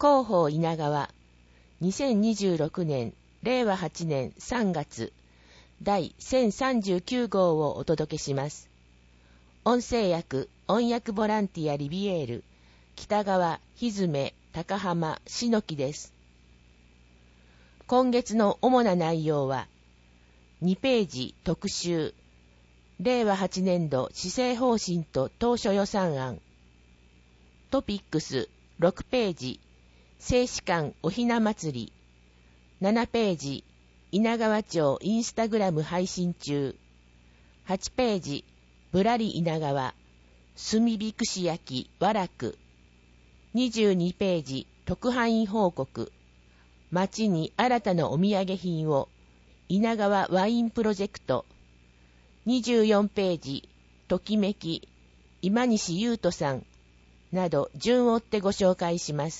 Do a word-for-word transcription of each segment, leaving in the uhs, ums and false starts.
広報稲川、にせんにじゅうろくねん、れいわはちねんさんがつ、だいせんさんじゅうきゅうごうをお届けします。音声訳、音訳ボランティアリビエール、北川、ひずめ、高浜、しのきです。今月の主な内容は、にページ特集、れいわはちねんど施政方針と当初予算案、トピックスろくページ、聖士館おひな祭り、ななページ、稲川町インスタグラム配信中、はちページ、ぶらり稲川、炭火串焼き和楽、にじゅうにページ、特派員報告、町に新たなお土産品を、稲川ワインプロジェクト、にじゅうよんページ、ときめき、今西優斗さん、など順を追ってご紹介します。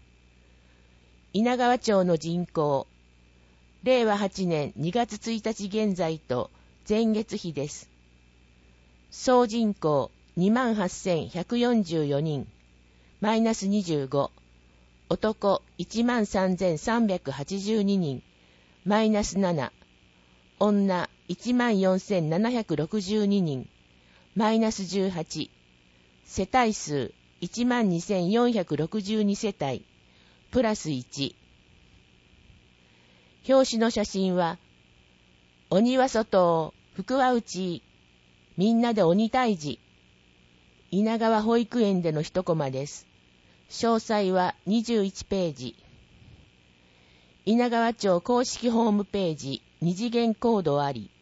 稲川町の人口、れいわはちねんにがつついたち現在と前月比です。総人口 にまんはっせんひゃくよんじゅうよにん、マイナスにじゅうご、男 いちまんさんぜんさんびゃくはちじゅうににん、マイナスなな、女 いちまんよんせんななひゃくろくじゅうににん、マイナスじゅうはち、世帯数 いちまんにせんよんひゃくろくじゅうに 世帯、プラスいち。表紙の写真は、鬼は外、福は内、みんなで鬼退治。稲川保育園での一コマです。詳細はにじゅういちページ。稲川町公式ホームページ、二次元コードあり。